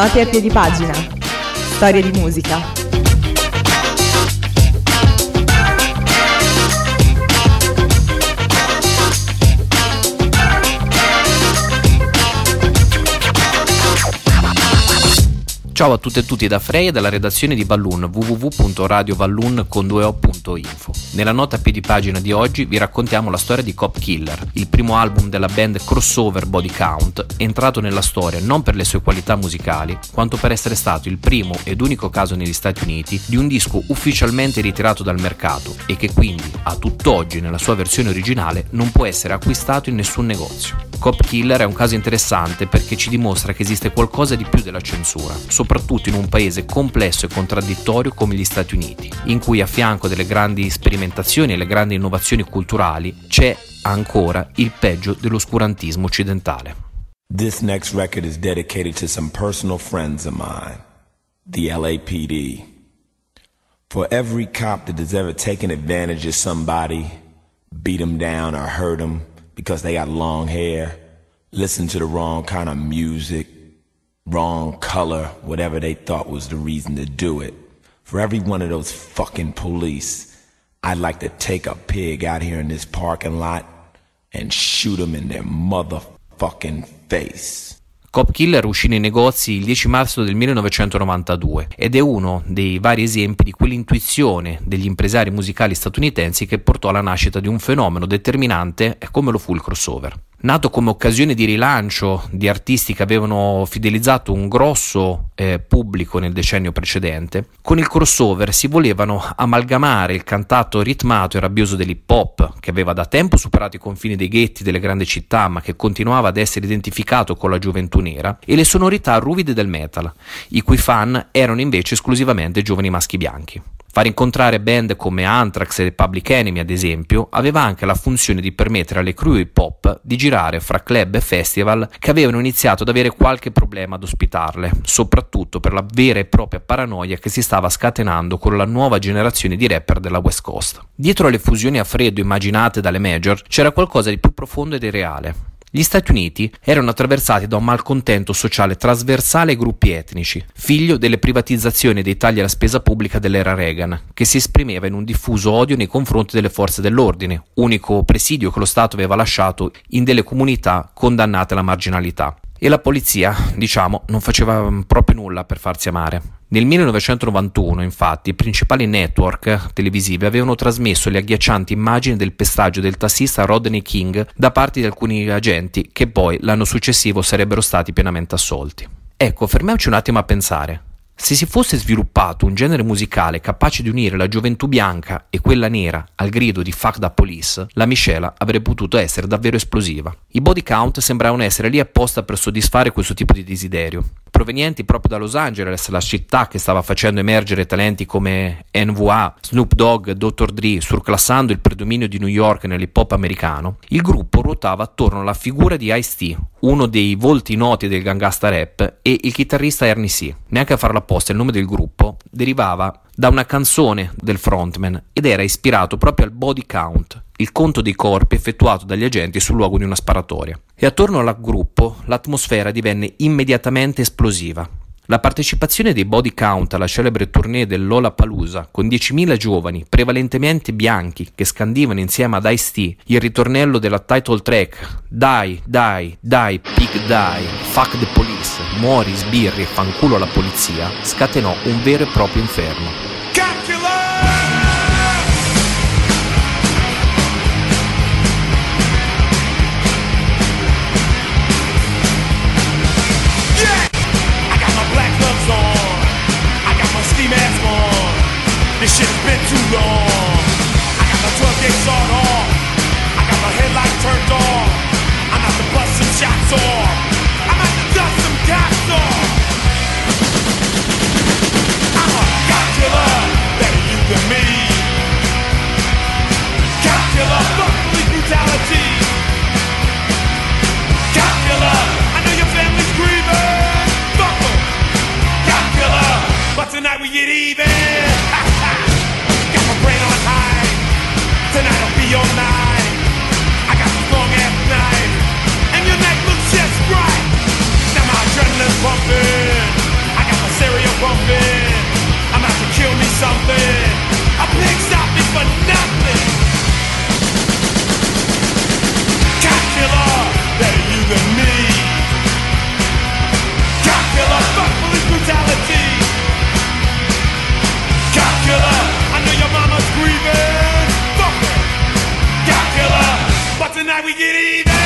Note a piedi pagina. Storie di musica. Ciao a tutte e tutti da Frey e dalla redazione di Balloon, www.radiovalloon.info. Nella nota a piedi pagina di oggi vi raccontiamo la storia di Cop Killer, il primo album della band crossover Body Count, entrato nella storia non per le sue qualità musicali, quanto per essere stato il primo ed unico caso negli Stati Uniti di un disco ufficialmente ritirato dal mercato e che quindi, a tutt'oggi nella sua versione originale, non può essere acquistato in nessun negozio. Cop Killer è un caso interessante perché ci dimostra che esiste qualcosa di più della censura, soprattutto in un paese complesso e contraddittorio come gli Stati Uniti, in cui a fianco delle grandi sperimentazioni e le grandi innovazioni culturali c'è ancora il peggio dell'oscurantismo occidentale. This next record is dedicated to some personal friends of mine, the LAPD. For every cop that has ever taken advantage of somebody, beat them down or hurt them because they got long hair, listened to the wrong kind of music, wrong color, whatever they thought was the reason to do it. For every one of those fucking police, I'd like to take a pig out here in this parking lot and shoot them in their motherfucking face. Cop Killer uscì nei negozi il 10 marzo del 1992 ed è uno dei vari esempi di quell'intuizione degli impresari musicali statunitensi che portò alla nascita di un fenomeno determinante come lo fu il crossover. Nato come occasione di rilancio di artisti che avevano fidelizzato un grosso pubblico nel decennio precedente, con il crossover si volevano amalgamare il cantato ritmato e rabbioso dell'hip hop, che aveva da tempo superato i confini dei ghetti delle grandi città ma che continuava ad essere identificato con la gioventù nera, e le sonorità ruvide del metal, i cui fan erano invece esclusivamente giovani maschi bianchi. Far incontrare band come Anthrax e Public Enemy, ad esempio, aveva anche la funzione di permettere alle crew hip hop di girare fra club e festival che avevano iniziato ad avere qualche problema ad ospitarle, soprattutto per la vera e propria paranoia che si stava scatenando con la nuova generazione di rapper della West Coast. Dietro alle fusioni a freddo immaginate dalle major c'era qualcosa di più profondo ed irreale. Gli Stati Uniti erano attraversati da un malcontento sociale trasversale ai gruppi etnici, figlio delle privatizzazioni e dei tagli alla spesa pubblica dell'era Reagan, che si esprimeva in un diffuso odio nei confronti delle forze dell'ordine, unico presidio che lo Stato aveva lasciato in delle comunità condannate alla marginalità. E la polizia, non faceva proprio nulla per farsi amare. Nel 1991, infatti, i principali network televisivi avevano trasmesso le agghiaccianti immagini del pestaggio del tassista Rodney King da parte di alcuni agenti che poi l'anno successivo sarebbero stati pienamente assolti. Ecco, fermiamoci un attimo a pensare. Se si fosse sviluppato un genere musicale capace di unire la gioventù bianca e quella nera al grido di "Fuck the police", la miscela avrebbe potuto essere davvero esplosiva. I Body Count sembravano essere lì apposta per soddisfare questo tipo di desiderio. Provenienti proprio da Los Angeles, la città che stava facendo emergere talenti come NWA, Snoop Dogg, Dr. Dre, surclassando il predominio di New York nell'hip hop americano, il gruppo ruotava attorno alla figura di Ice-T, uno dei volti noti del gangsta rap, e il chitarrista Ernie C. Neanche a farlo apposta, il nome del gruppo derivava da una canzone del frontman ed era ispirato proprio al body count, il conto dei corpi effettuato dagli agenti sul luogo di una sparatoria. E attorno al gruppo l'atmosfera divenne immediatamente esplosiva. La partecipazione dei Body Count alla celebre tournée del Lollapalooza, con 10.000 giovani, prevalentemente bianchi, che scandivano insieme ad Ice-T il ritornello della title track "Die, die, die, pig die, fuck the police, muori, sbirri e fanculo alla polizia", scatenò un vero e proprio inferno. This shit's been too long. I got my 12 gauge sawed off. I got my headlights turned off. I'm out to bust some shots off. I'm out to dust some cops off. I'm a cop killer, better you than me. Cop killer, fuck police brutality. Cop killer, I know your family's grieving. Fuck 'em. Cop killer, but tonight we get even. Tonight will be your night. I got this long ass night, and your neck looks just right. Now my adrenaline's pumping. tonight we get even.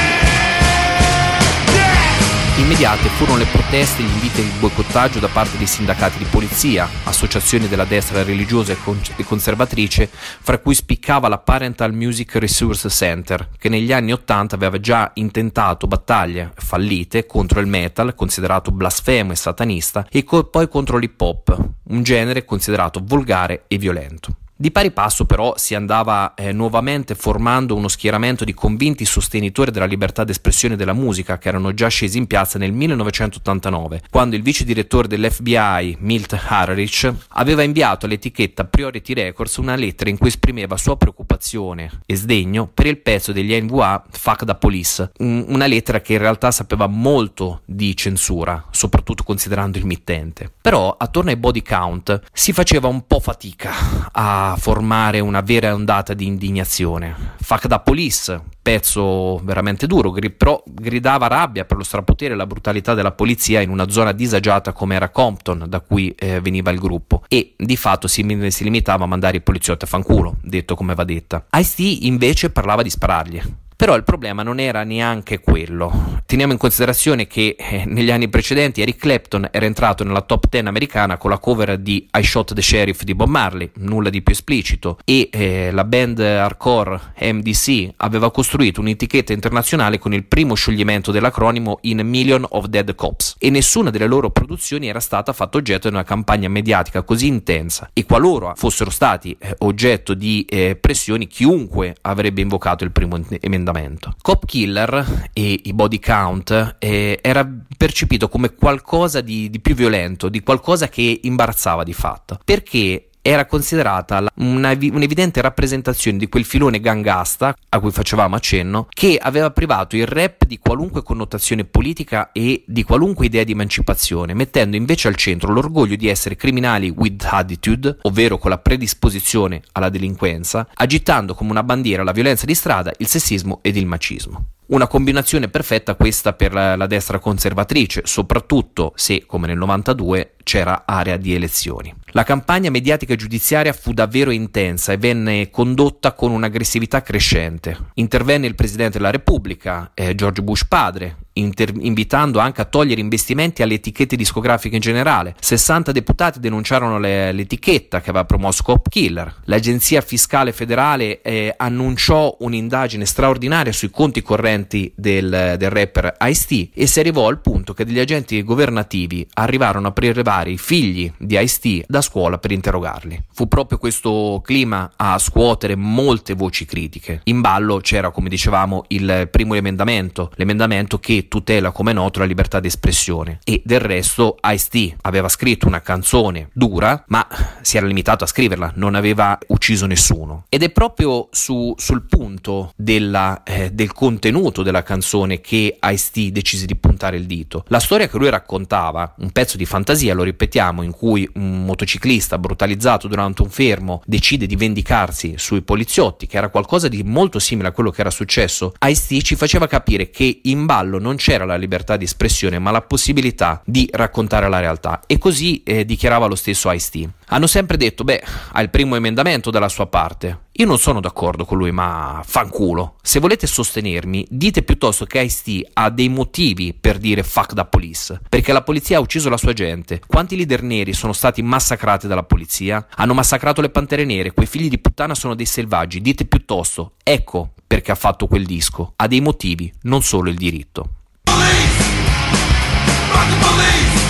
Immediate furono le proteste e gli inviti al boicottaggio da parte dei sindacati di polizia, associazioni della destra religiosa e conservatrice, fra cui spiccava la Parental Music Resource Center, che negli anni '80 aveva già intentato battaglie fallite contro il metal, considerato blasfemo e satanista, e poi contro l'hip hop, un genere considerato volgare e violento. Di pari passo però si andava nuovamente formando uno schieramento di convinti sostenitori della libertà d'espressione della musica che erano già scesi in piazza nel 1989, quando il vice direttore dell'FBI, Milt Harrich, aveva inviato all'etichetta Priority Records una lettera in cui esprimeva sua preoccupazione e sdegno per il pezzo degli NWA Fuck the Police, una lettera che in realtà sapeva molto di censura, soprattutto considerando il mittente. Però attorno ai body count si faceva un po' fatica a formare una vera ondata di indignazione. Fuck the Police, pezzo veramente duro, però gridava rabbia per lo strapotere e la brutalità della polizia in una zona disagiata come era Compton, da cui veniva il gruppo, e di fatto si limitava a mandare i poliziotti a fanculo, detto come va detta. Ice-T invece parlava di sparargli. Però il problema non era neanche quello. Teniamo in considerazione che negli anni precedenti Eric Clapton era entrato nella top 10 americana con la cover di I Shot the Sheriff di Bob Marley, nulla di più esplicito, e la band hardcore MDC aveva costruito un'etichetta internazionale con il primo scioglimento dell'acronimo in Million of Dead Cops, e nessuna delle loro produzioni era stata fatta oggetto di una campagna mediatica così intensa, e qualora fossero stati oggetto di pressioni, chiunque avrebbe invocato il primo emendamento. Cop Killer e i body count era percepito come qualcosa di più violento, di qualcosa che imbarazzava di fatto, perché era considerata un'evidente rappresentazione di quel filone gangasta a cui facevamo accenno, che aveva privato il rap di qualunque connotazione politica e di qualunque idea di emancipazione, mettendo invece al centro l'orgoglio di essere criminali with attitude, ovvero con la predisposizione alla delinquenza, agitando come una bandiera la violenza di strada, il sessismo ed il macismo. Una combinazione perfetta questa per la destra conservatrice, soprattutto se, come nel 92, c'era area di elezioni. La campagna mediatica e giudiziaria fu davvero intensa e venne condotta con un'aggressività crescente. Intervenne il Presidente della Repubblica, George Bush padre, invitando anche a togliere investimenti alle etichette discografiche in generale. 60 deputati denunciarono l'etichetta che aveva promosso Cop Killer. L'Agenzia Fiscale Federale annunciò un'indagine straordinaria sui conti correnti del rapper Ice-T, e si arrivò al punto che degli agenti governativi arrivarono a prelevare i figli di Ice-T da scuola per interrogarli. Fu proprio questo clima a scuotere molte voci critiche. In ballo c'era, come dicevamo, il primo emendamento, l'emendamento che tutela, come noto, la libertà di espressione, e del resto Ice-T aveva scritto una canzone dura, ma si era limitato a scriverla, non aveva ucciso nessuno. Ed è proprio sul punto del contenuto della canzone che Ice-T decise di puntare il dito. La storia che lui raccontava, un pezzo di fantasia, lo ripetiamo, in cui un motociclista brutalizzato durante un fermo decide di vendicarsi sui poliziotti, che era qualcosa di molto simile a quello che era successo, Ice-T ci faceva capire che in ballo non c'era la libertà di espressione, ma la possibilità di raccontare la realtà, e così dichiarava lo stesso Ice-T. Hanno sempre detto, ha il primo emendamento dalla sua parte. Io non sono d'accordo con lui, ma fanculo. Se volete sostenermi, dite piuttosto che Ice-T ha dei motivi per dire fuck the police, perché la polizia ha ucciso la sua gente. Quanti leader neri sono stati massacrati dalla polizia? Hanno massacrato le pantere nere, quei figli di puttana sono dei selvaggi. Dite piuttosto, ecco perché ha fatto quel disco. Ha dei motivi, non solo il diritto. Police! Fuck the police!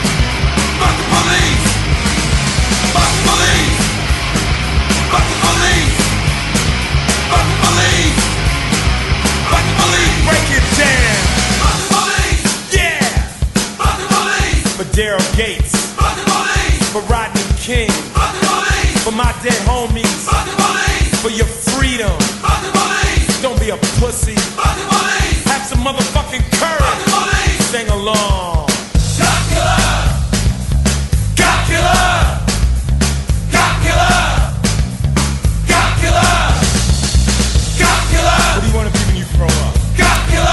Fuck the police! Fuck the police! Fuck the police! Fuck the police! Fuck the police! Break it down! Fuck the police! Yeah! Fuck the police! For Daryl Gates! Fuck the police! For Rodney King! Fuck the police! For my dead homies! Fuck the police! For your freedom! Fuck the police! Don't be a pussy! Fuck the police! Have some motherfucking courage! Fuck the police! Sing along! God killer! God killer! God killer! God killer! God killer! What do you want to be when you grow up? God killer!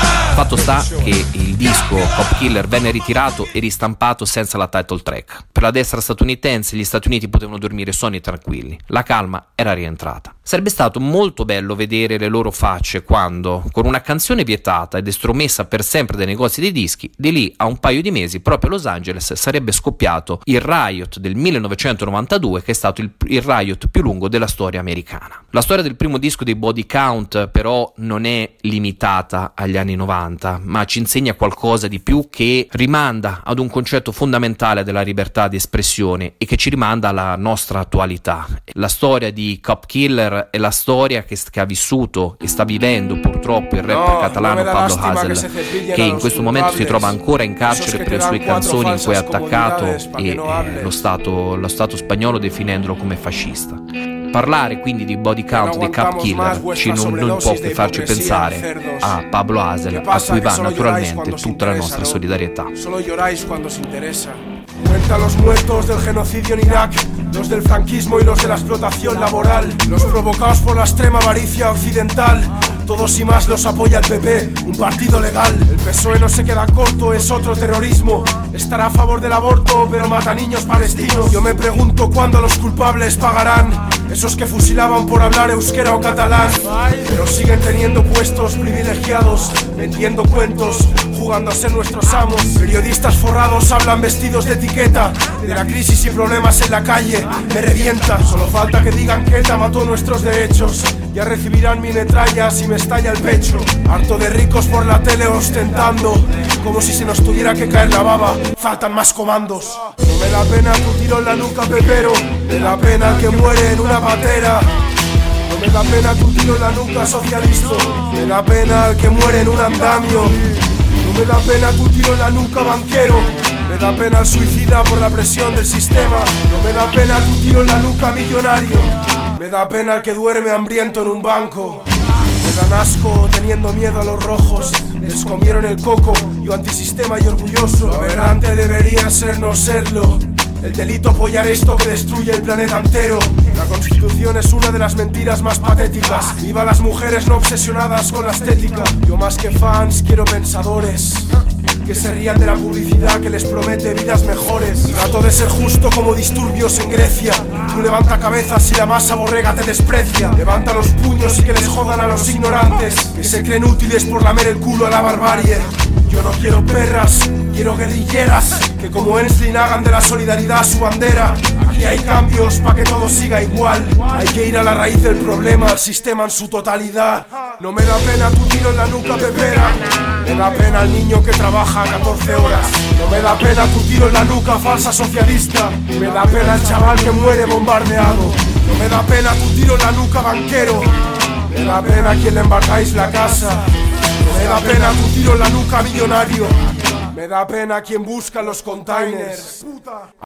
Fatto sta che il disco Cop Killer venne ritirato e ristampato senza la title track. Per la destra statunitense gli Stati Uniti potevano dormire sonni e tranquilli, la calma era rientrata. Sarebbe stato molto bello vedere le loro facce quando, con una canzone vietata ed estromessa per sempre dai negozi dei dischi, di lì a un paio di mesi proprio a Los Angeles sarebbe scoppiato il riot del 1992, che è stato il riot più lungo della storia americana. La storia del primo disco dei Body Count però non è limitata agli anni 90, ma ci insegna qualcosa di più, che rimanda ad un concetto fondamentale della libertà di espressione e che ci rimanda alla nostra attualità. La storia di Cop Killer è la storia che ha vissuto e sta vivendo purtroppo il rapper catalano Pablo Hasél, che in questo momento si trova ancora in carcere per le sue canzoni in cui è attaccato e lo Stato spagnolo definendolo come fascista. Parlare quindi di Body Count, di Cop Killer, non può che farci pensare a Pablo Hasél, a cui va naturalmente tutta la nostra solidarietà. Solo lloráis cuando os interesa. Cuenta los muertos del genocidio en Irak, los del franquismo y los de la explotación laboral, los provocados por la extrema avaricia occidental. Todos y más los apoya el PP, un partido legal. El PSOE no se queda corto, es otro terrorismo. Estará a favor del aborto, pero mata niños palestinos. Yo me pregunto cuándo los culpables pagarán, esos que fusilaban por hablar euskera o catalán. Pero siguen teniendo puestos privilegiados, vendiendo cuentos, jugando a ser nuestros amos. Periodistas forrados hablan vestidos de etiqueta, de la crisis y problemas en la calle, me revienta. Solo falta que digan que ETA mató nuestros derechos, ya recibirán mi metralla si me estalla el pecho. Harto de ricos por la tele ostentando, como si se nos tuviera que caer la baba, faltan más comandos. No me da pena tu tiro en la nuca, pepero, me da pena el que muere en una patera. No me da pena tu tiro en la nuca, socialista, me da pena el que muere en un andamio. No me da pena tu tiro en la nuca, banquero, me da pena el suicida por la presión del sistema. No me da pena tu tiro en la nuca, millonario, me da pena el que duerme hambriento en un banco. Me dan asco teniendo miedo a los rojos, les comieron el coco, yo antisistema y orgulloso. Lo aberrante debería ser no serlo, el delito apoyar esto que destruye el planeta entero. La Constitución es una de las mentiras más patéticas. Viva las mujeres no obsesionadas con la estética. Yo más que fans quiero pensadores que se rían de la publicidad que les promete vidas mejores. Trato de ser justo como disturbios en Grecia. Tú levanta cabezas si la masa borrega te desprecia. Levanta los puños y que les jodan a los ignorantes, que se creen útiles por lamer el culo a la barbarie. Yo no quiero perras, quiero guerrilleras, que como Enslin hagan de la solidaridad su bandera. Aquí hay cambios pa' que todo siga igual. Hay que ir a la raíz del problema, al sistema en su totalidad. No me da pena tu tiro en la nuca, pepera, me da pena el niño que trabaja 14 horas. No me da pena tu tiro en la nuca, falsa socialista, me da pena el chaval que muere bombardeado. No me da pena tu tiro en la nuca, banquero, me da pena quien le embargáis la casa. Me da pena tu tiro en la nuca, millonario, me da pena quien busca los containers.